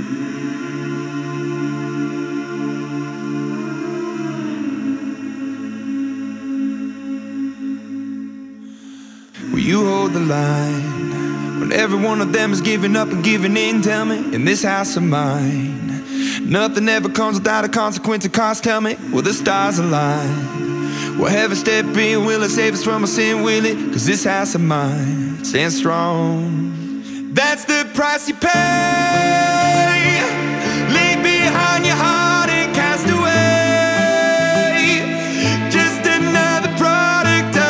Will you hold the line when every one of them is giving up and giving in? Tell me, in this house of mine, nothing ever comes without a consequence and cost. Tell me, will the stars align? Will heaven step in? Will it save us from our sin? Will it? 'Cause this house of mine stands strong. That's the price you pay. Leave behind your heart and cast away. Just another product of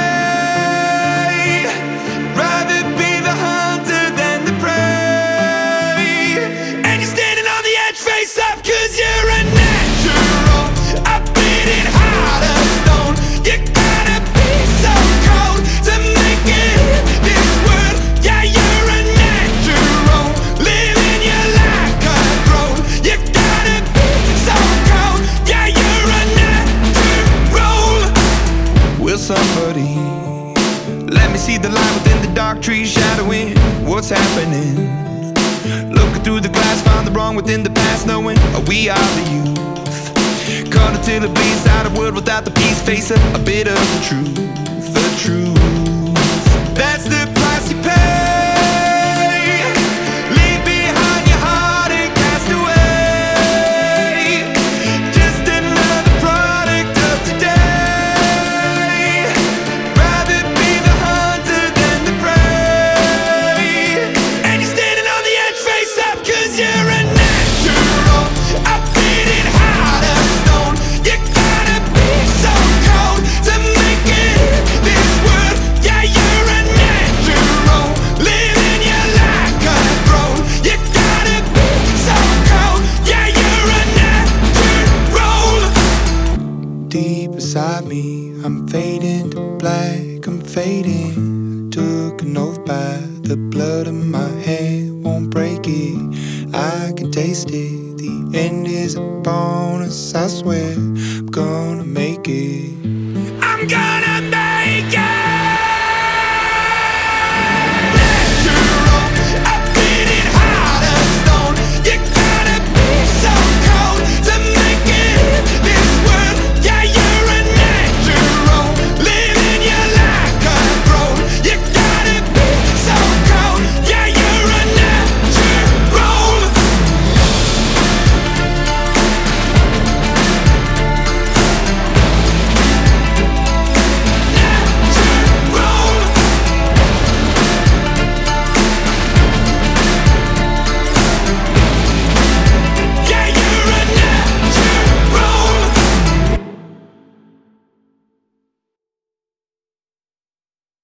today. Rather be the hunter than the prey. And you're standing on the edge, face up, 'cause you're a natural. A beating heart of stone. You gotta be so cold to make it in this world. Yeah, you're a natural, living your life cutthroat. You gotta be so cold. Yeah, you're a natural. Will somebody let me see the light within the dark trees shadowing what's happening? Looking through the glass, find the wrong within the past, knowing we are the youth. Caught until it bleeds out of world without the peace, face a bit of the truth, the truth. That's the price you pay. Leave behind your heart and cast away. Just another product of today. Rather be the hunter than the prey. And you're standing on the edge, face up, 'cause you're a natural. A beating heart of stone. You gotta be so cold to make it in this world. Yeah, you're a natural, living your life cutthroat. You gotta be so cold. Yeah, you're a natural. Deep inside me, I'm fading to black, I'm fading. Took an oath by the blood in my hand, won't break it. I can taste it. The end is a bonus, I swear. I'm gonna make it. I'm gonna